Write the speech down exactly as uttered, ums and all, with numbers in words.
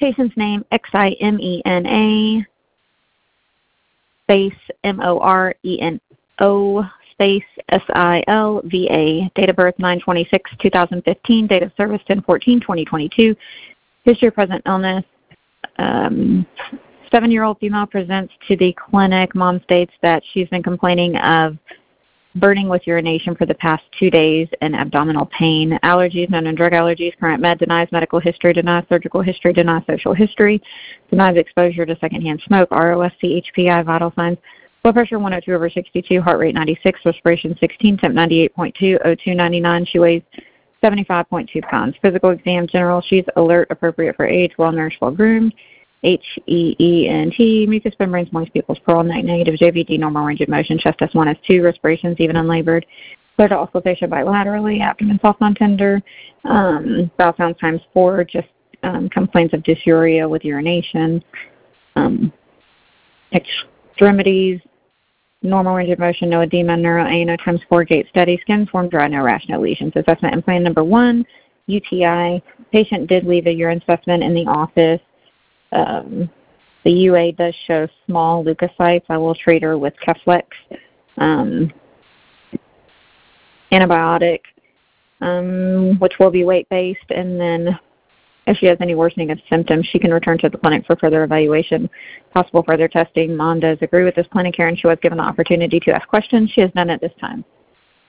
Patient's name, X I M E N A, space M O R E N O, space S I L V A. Date of birth, nine twenty-six two thousand fifteen. Date of service, ten fourteen twenty twenty-two. History of present illness. Um, seven-year-old female presents to the clinic. Mom states that she's been complaining of burning with urination for the past two days and abdominal pain. Allergies, known and drug allergies. Current med denies medical history, denies surgical history, denies social history, denies exposure to secondhand smoke. R O S C, H P I, vital signs. Blood pressure one oh two over sixty-two, heart rate ninety-six, respiration sixteen, temp ninety-eight point two, O two ninety-nine. She weighs seventy-five point two pounds. Physical exam, general. She's alert, appropriate for age, well-nourished, well-groomed. H E E N T, mucous membranes, moist pupils, pearl neck, negative, J V D, normal range of motion, chest S one, S two, respirations, even unlabored, clear to auscultation bilaterally, abdomen soft, non-tender, um, bowel sounds times four, just um, complaints of dysuria with urination, um, extremities, normal range of motion, no edema, neuro A, no times four, gait steady, skin form dry, no rash, no lesions. Assessment and plan number one, U T I. Patient did leave a urine specimen in the office. Um, the U A does show small leukocytes. I will treat her with Keflex, um, antibiotic, um, which will be weight-based, and then if she has any worsening of symptoms, she can return to the clinic for further evaluation, possible further testing. Mom does agree with this plan of care, and she was given the opportunity to ask questions. She has none at this time.